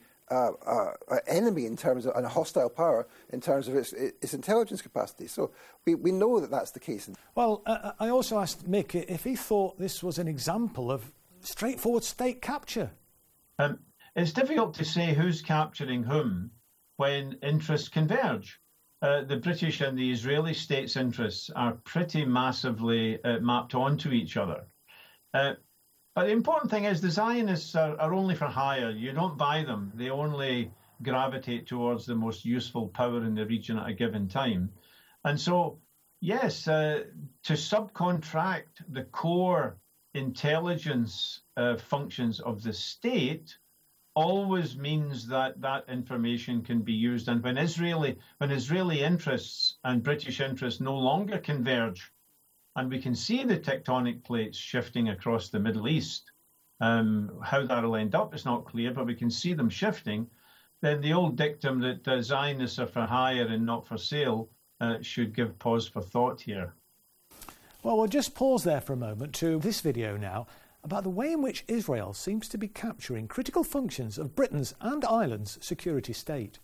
enemy in terms of, and a hostile power in terms of its intelligence capacity. So we know that that's the case. Well, I also asked Mick if he thought this was an example of straightforward state capture. It's difficult to say who's capturing whom when interests converge. The British and the Israeli states' interests are pretty massively mapped onto each other. But the important thing is the Zionists are only for hire. You don't buy them. They only gravitate towards the most useful power in the region at a given time. And so, yes, to subcontract the core intelligence functions of the state always means that that information can be used. And when Israeli interests and British interests no longer converge, and we can see the tectonic plates shifting across the Middle East, how that'll end up is not clear, but we can see them shifting, then the old dictum that Zionists are for hire and not for sale should give pause for thought here. Well, we'll just pause there for a moment to this video now about the way in which Israel seems to be capturing critical functions of Britain's and Ireland's security state.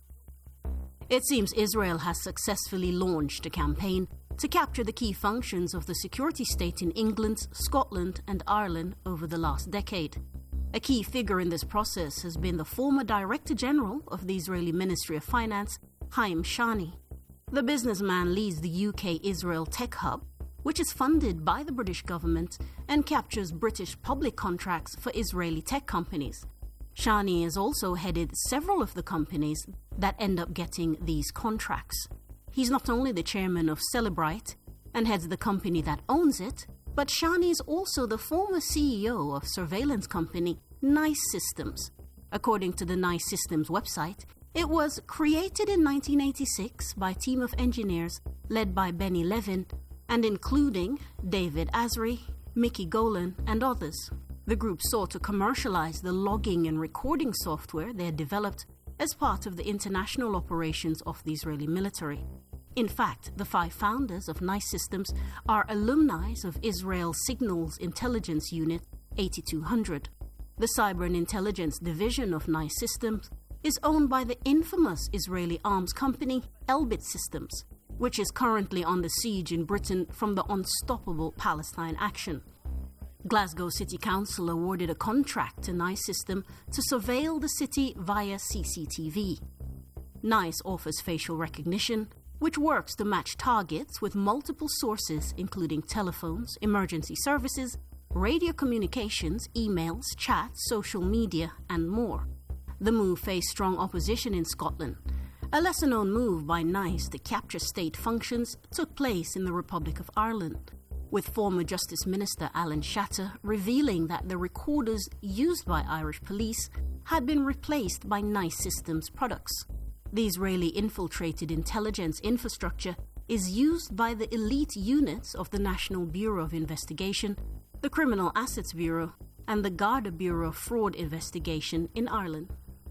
It seems Israel has successfully launched a campaign to capture the key functions of the security state in England, Scotland and Ireland over the last decade. A key figure in this process has been the former Director General of the Israeli Ministry of Finance, Haim Shani. The businessman leads the UK-Israel Tech Hub, which is funded by the British government and captures British public contracts for Israeli tech companies. Shani has also headed several of the companies that end up getting these contracts. He's not only the chairman of Cellebrite and heads the company that owns it, but Shani is also the former CEO of surveillance company Nice Systems. According to the Nice Systems website, it was created in 1986 by a team of engineers led by Benny Levin and including David Asri, Mickey Golan and others. The group sought to commercialize the logging and recording software they had developed as part of the international operations of the Israeli military. In fact, the 5 founders of Nice Systems are alumni of Israel's Signals Intelligence Unit 8200. The Cyber and Intelligence Division of Nice Systems is owned by the infamous Israeli arms company Elbit Systems, which is currently under siege in Britain from the unstoppable Palestine action. Glasgow City Council awarded a contract to Nice System to surveil the city via CCTV. Nice offers facial recognition, which works to match targets with multiple sources including telephones, emergency services, radio communications, emails, chats, social media, and more. The move faced strong opposition in Scotland. A lesser-known move by Nice to capture state functions took place in the Republic of Ireland, with former Justice Minister Alan Shatter revealing that the recorders used by Irish police had been replaced by Nice Systems products. The Israeli infiltrated intelligence infrastructure is used by the elite units of the National Bureau of Investigation, the Criminal Assets Bureau, and the Garda Bureau of Fraud Investigation in Ireland.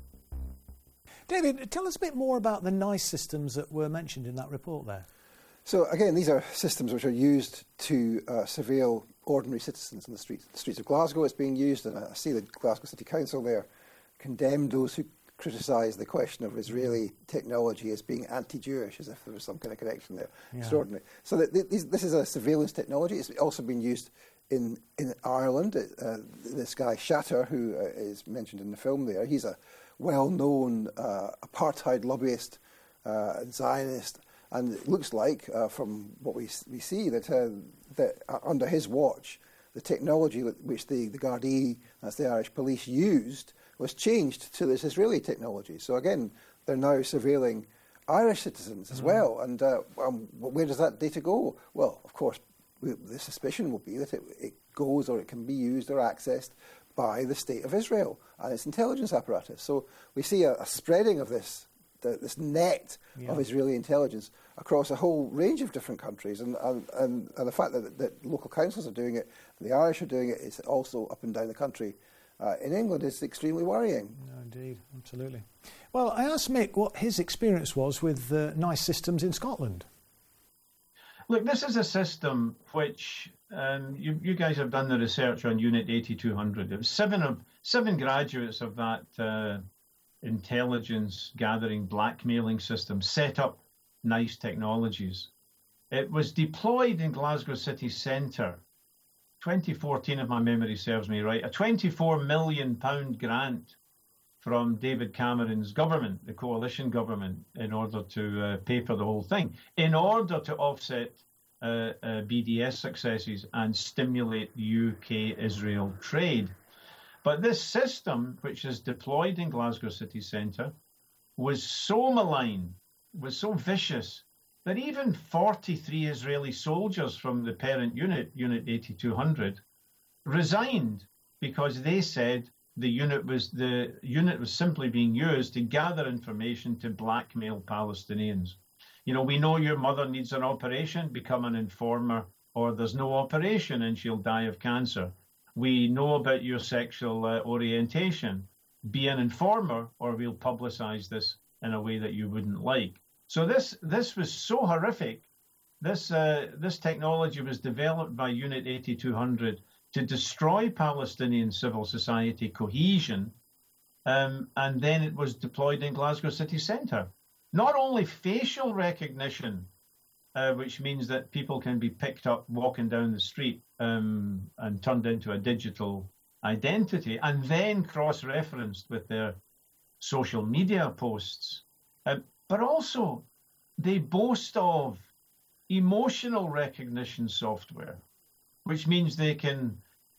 David, tell us a bit more about the Nice Systems that were mentioned in that report there. So again, these are systems which are used to surveil ordinary citizens in the streets of Glasgow. It's being used, and I see the Glasgow City Council there condemned those who criticise the question of Israeli technology as being anti-Jewish, as if there was some kind of connection there. Yeah. Extraordinary. So this is a surveillance technology. It's also been used in Ireland. This guy Shatter, who is mentioned in the film there, he's a well-known apartheid lobbyist, Zionist, and it looks like, from what we see, that under his watch, the technology which the Gardaí, that's the Irish police, used was changed to this Israeli technology. So again, they're now surveilling Irish citizens as well. And where does that data go? Well, of course, the suspicion will be that it goes, or it can be used or accessed by the State of Israel and its intelligence apparatus. So we see a spreading of this net of Israeli intelligence across a whole range of different countries, and the fact that local councils are doing it, the Irish are doing it, is also up and down the country. In England is extremely worrying. No, indeed, absolutely. Well, I asked Mick what his experience was with Nice Systems in Scotland. Look, this is a system which you guys have done the research on Unit 8200. It was seven graduates of that intelligence gathering blackmailing system set up Nice Technologies. It was deployed in Glasgow city centre, 2014 if my memory serves me right, a £24 million grant from David Cameron's government, the coalition government, in order to pay for the whole thing, in order to offset BDS successes and stimulate UK-Israel trade. But this system, which is deployed in Glasgow city centre, was so malign, was so vicious, that even 43 Israeli soldiers from the parent unit, Unit 8200, resigned because they said the unit was simply being used to gather information to blackmail Palestinians. You know, we know your mother needs an operation, become an informer, or there's no operation and she'll die of cancer. We know about your sexual orientation. Be an informer, or we'll publicize this in a way that you wouldn't like. So this was so horrific. This technology was developed by Unit 8200 to destroy Palestinian civil society cohesion, and then it was deployed in Glasgow city centre. Not only facial recognition, which means that people can be picked up walking down the street and turned into a digital identity, and then cross-referenced with their social media posts, but also they boast of emotional recognition software, which means they can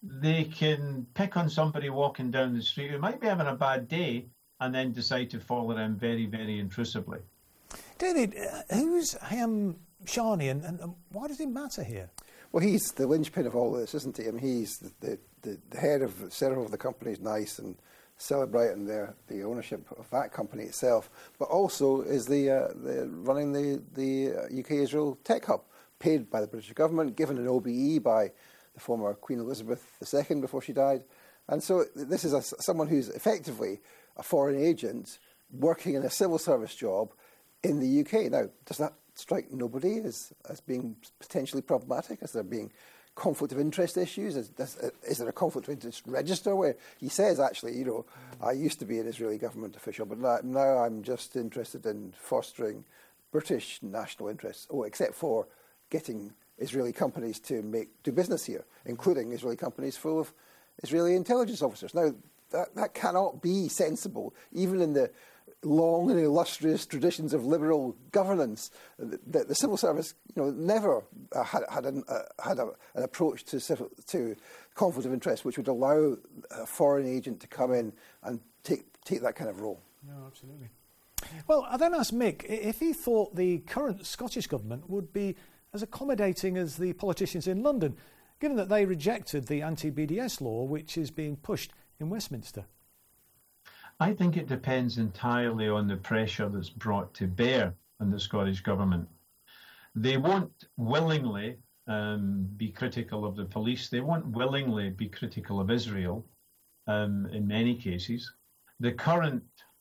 pick on somebody walking down the street who might be having a bad day and then decide to follow them very, very intrusively. David, who's Hayam Shani and why does it matter here? Well, he's the linchpin of all this, isn't he? I mean, he's the head of several of the companies, NICE and celebrating the ownership of that company itself, but also is running the UK-Israel Tech Hub, paid by the British government, given an OBE by the former Queen Elizabeth II before she died. And so this is someone who's effectively a foreign agent working in a civil service job in the UK. Now, does that strike nobody as being potentially problematic, as there being conflict of interest issues? Is there a conflict of interest register where he says, actually, you know, I used to be an Israeli government official, but now I'm just interested in fostering British national interests, except for getting Israeli companies to do business here, including Israeli companies full of Israeli intelligence officers. Now, that cannot be sensible, even in the long and illustrious traditions of liberal governance. The civil service, you know, never had an approach to conflict of interest which would allow a foreign agent to come in and take that kind of role. No, absolutely. Well, I then asked Mick if he thought the current Scottish government would be as accommodating as the politicians in London, given that they rejected the anti-BDS law which is being pushed in Westminster. I think it depends entirely on the pressure that's brought to bear on the Scottish government. They won't willingly be critical of the police. They won't willingly be critical of Israel in many cases. The current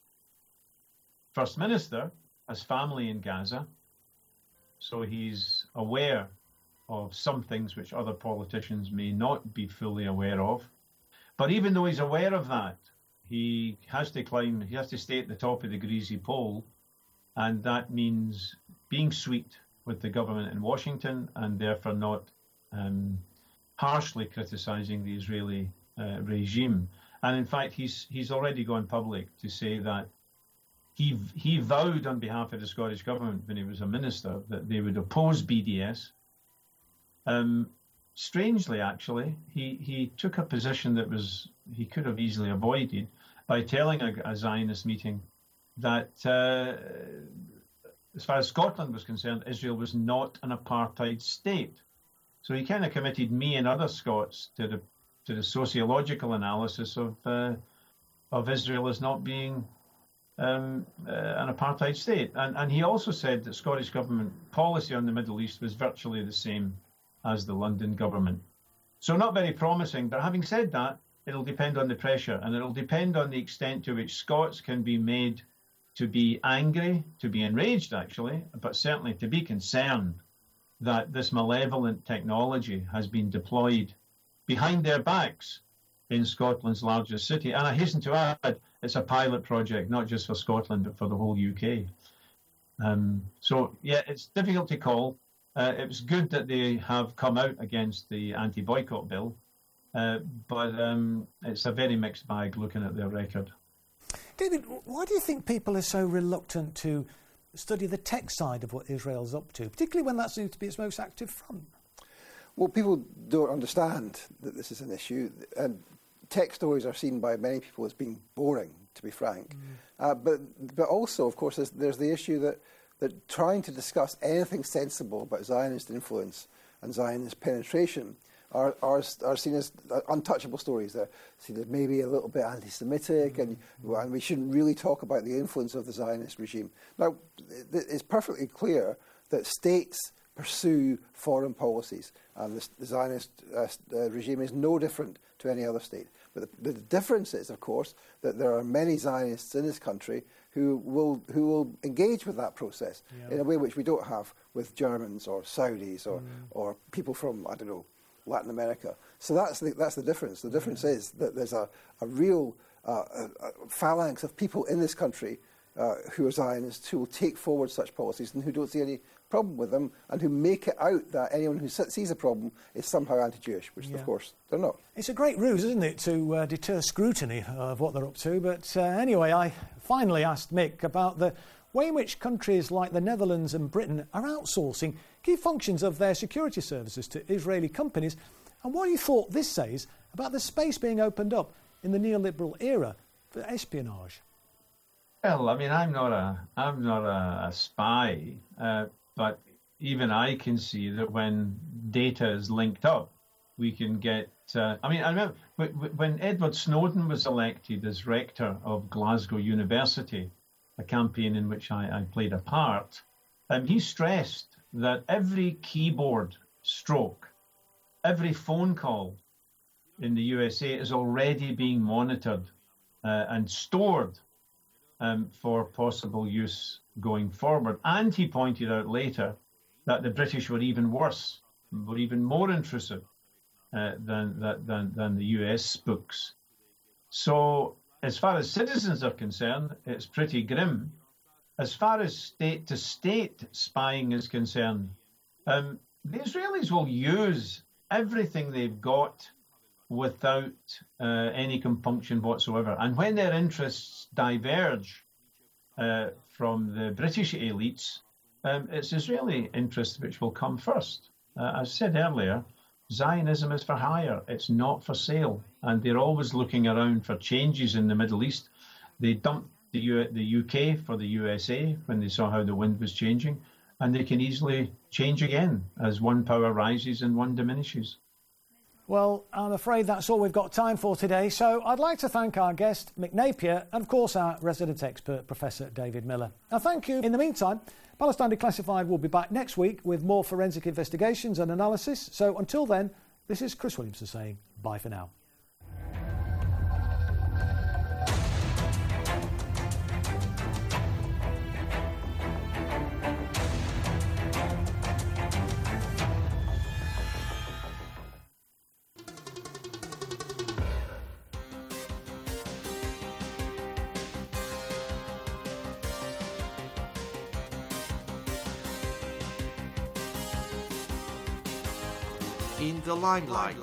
First Minister has family in Gaza, so he's aware of some things which other politicians may not be fully aware of. But even though he's aware of that, he has to stay at the top of the greasy pole, and that means being sweet with the government in Washington and therefore not harshly criticising the Israeli regime. And in fact, he's already gone public to say that he vowed on behalf of the Scottish government when he was a minister that they would oppose BDS. Strangely, actually, he took a position that he could have easily avoided by telling a Zionist meeting that, as far as Scotland was concerned, Israel was not an apartheid state. So he kind of committed me and other Scots to the sociological analysis of Israel as not being an apartheid state. And he also said that Scottish government policy on the Middle East was virtually the same as the London government. So not very promising, but having said that, it'll depend on the pressure, and it'll depend on the extent to which Scots can be made to be angry, to be enraged actually, but certainly to be concerned that this malevolent technology has been deployed behind their backs in Scotland's largest city. And I hasten to add, it's a pilot project, not just for Scotland, but for the whole UK. So, yeah, it's difficult to call. It was good that they have come out against the anti-boycott bill, but it's a very mixed bag looking at their record. David, why do you think people are so reluctant to study the tech side of what Israel's up to, particularly when that seems to be its most active front? Well, people don't understand that this is an issue, and tech stories are seen by many people as being boring, to be frank. But also, of course, there's the issue that trying to discuss anything sensible about Zionist influence and Zionist penetration are seen as untouchable stories. They're seen as maybe a little bit anti-Semitic, and we shouldn't really talk about the influence of the Zionist regime. Now, it's perfectly clear that states pursue foreign policies, and the Zionist regime is no different to any other state. But the difference is, of course, that there are many Zionists in this country who will engage with that process in a way which we don't have with Germans or Saudis or people from, I don't know, Latin America. So that's the difference. The difference is that there's a real phalanx of people in this country who are Zionists who will take forward such policies and who don't see any problem with them, and who make it out that anyone who sees a problem is somehow anti-Jewish, which of course they're not. It's a great ruse, isn't it, to deter scrutiny of what they're up to. But anyway, I finally asked Mick about the way in which countries like the Netherlands and Britain are outsourcing key functions of their security services to Israeli companies, and what he thought this says about the space being opened up in the neoliberal era for espionage. Well, I mean, I'm not a spy, but even I can see that when data is linked up, we can get. I remember when Edward Snowden was elected as rector of Glasgow University, a campaign in which I played a part. He stressed that every keyboard stroke, every phone call in the USA is already being monitored and stored for possible use going forward. And he pointed out later that the British were even worse, were even more intrusive than the US spooks. So as far as citizens are concerned, it's pretty grim. As far as state-to-state spying is concerned, the Israelis will use everything they've got without any compunction whatsoever. And when their interests diverge from the British elites, it's Israeli interests which will come first. As I said earlier, Zionism is for hire. It's not for sale. And they're always looking around for changes in the Middle East. They dumped the UK for the USA when they saw how the wind was changing. And they can easily change again as one power rises and one diminishes. Well, I'm afraid that's all we've got time for today. So I'd like to thank our guest, Mick Napier, and of course our resident expert, Professor David Miller. Now, thank you. In the meantime, Palestine Declassified will be back next week with more forensic investigations and analysis. So until then, this is Chris Williamson saying bye for now. In the limelight.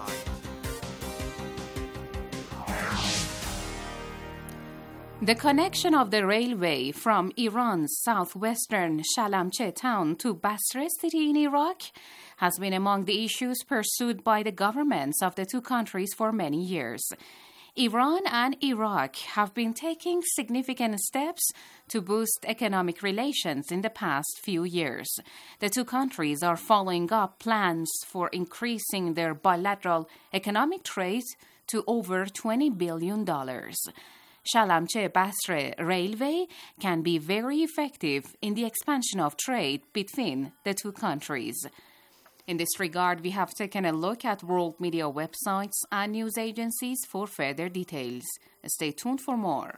The connection of the railway from Iran's southwestern Shalamche town to Basra city in Iraq has been among the issues pursued by the governments of the two countries for many years. Iran and Iraq have been taking significant steps to boost economic relations in the past few years. The two countries are following up plans for increasing their bilateral economic trade to over $20 billion. Shalamche-Basra Railway can be very effective in the expansion of trade between the two countries. In this regard, we have taken a look at world media websites and news agencies for further details. Stay tuned for more.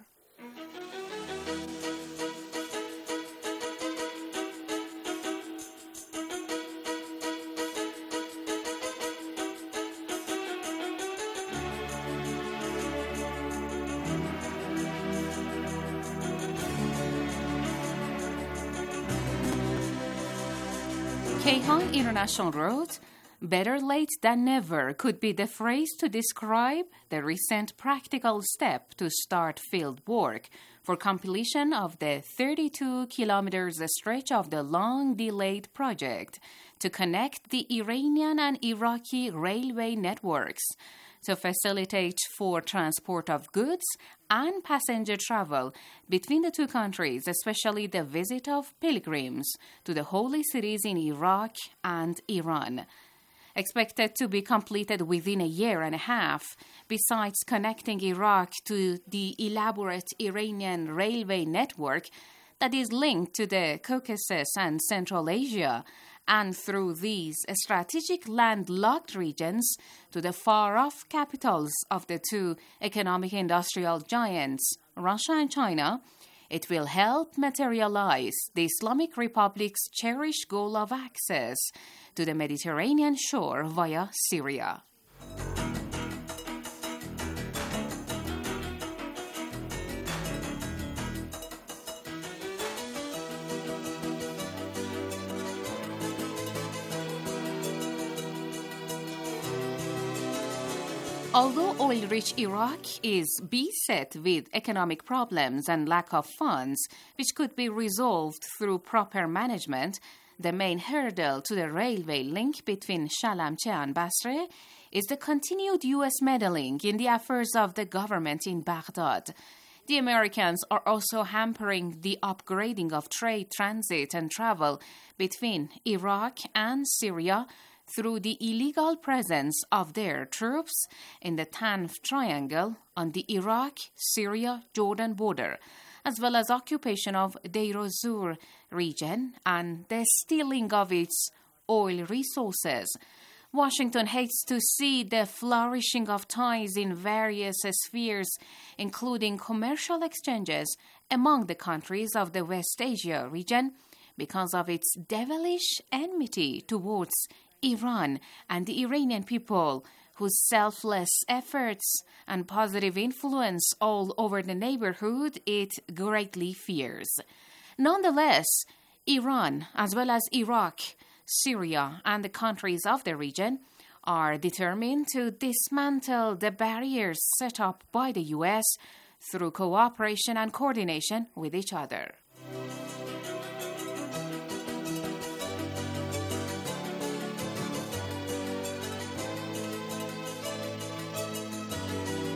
Ceyhan International Road, Better late than never could be the phrase to describe the recent practical step to start field work for completion of the 32 kilometers stretch of the long-delayed project to connect the Iranian and Iraqi railway networks to facilitate for transport of goods and passenger travel between the two countries, especially the visit of pilgrims to the holy cities in Iraq and Iran. Expected to be completed within a year and a half, besides connecting Iraq to the elaborate Iranian railway network that is linked to the Caucasus and Central Asia, and through these strategic landlocked regions to the far-off capitals of the two economic industrial giants, Russia and China, it will help materialize the Islamic Republic's cherished goal of access to the Mediterranean shore via Syria. Although oil-rich Iraq is beset with economic problems and lack of funds, which could be resolved through proper management, the main hurdle to the railway link between Shalamche and Basra is the continued U.S. meddling in the affairs of the government in Baghdad. The Americans are also hampering the upgrading of trade, transit, and travel between Iraq and Syria through the illegal presence of their troops in the Tanf Triangle on the Iraq-Syria-Jordan border, as well as occupation of Deir ez-Zor region and the stealing of its oil resources. Washington hates to see the flourishing of ties in various spheres, including commercial exchanges among the countries of the West Asia region, because of its devilish enmity towards Iran and the Iranian people, whose selfless efforts and positive influence all over the neighborhood it greatly fears. Nonetheless, Iran, as well as Iraq, Syria, and the countries of the region, are determined to dismantle the barriers set up by the U.S. through cooperation and coordination with each other.